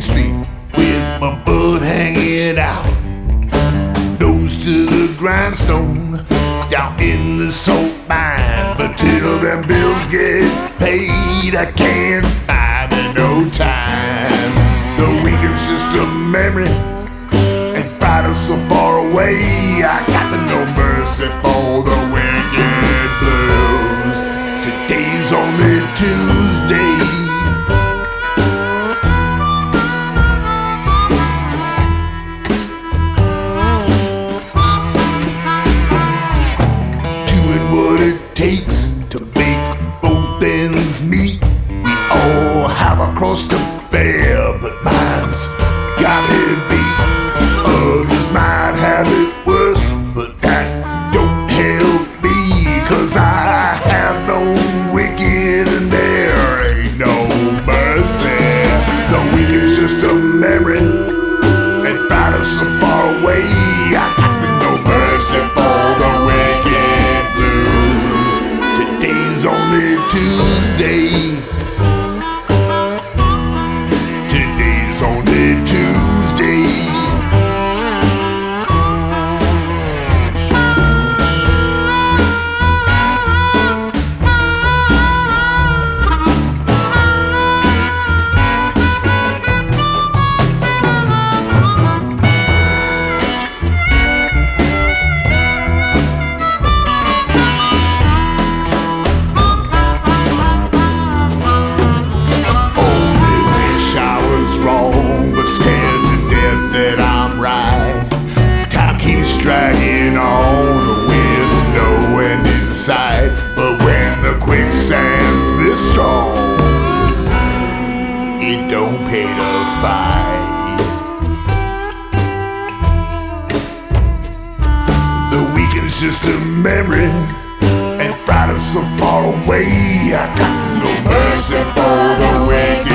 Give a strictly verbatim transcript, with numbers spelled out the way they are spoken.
Street with my butt hanging out, nose to the grindstone, down in the salt mine. But till them bills get paid, I can't find no time. The weekend's just a memory, and Friday's so far away. I got no mercy for the wicked blues. Today's only Tuesday. Doing what it takes to make both ends meet. We all have a cross to bear, but mine's got it beat. Others might have it worse, but that don't help me, 'cause I have no wicked and there ain't no mercy. The wicked's just a memory, and Friday's so far away. I got no mercy for the wicked blues. Today's only Tuesday. Today's only Tuesday. That I'm right. Time keeps dragging on with no end in sight. But when the quicksand's this strong, it don't pay to fight. The weekend's just a memory, and Friday's so far away. I got no mercy for the wicked.